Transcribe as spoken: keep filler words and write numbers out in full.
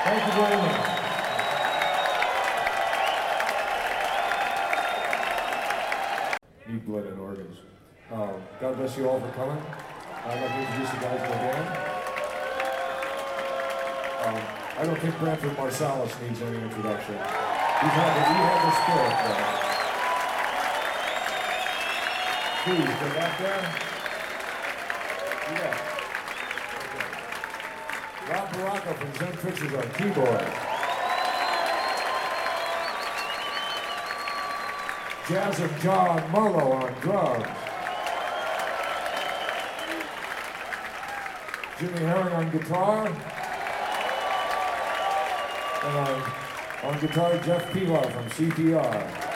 Thank you very much. Need blood and organs. Uh, God bless you all for coming. I'd like to introduce you guys to the band. Um, I don't think Branford Marsalis needs any introduction. He's had the, he had the spirit there. Please, go back there. Yeah. Rob Baracca from Zen Pictures on keyboard. Jazz and John Marlowe on drums. Jimmy Herring on guitar. And on, on guitar, Jeff Pilar from C T R.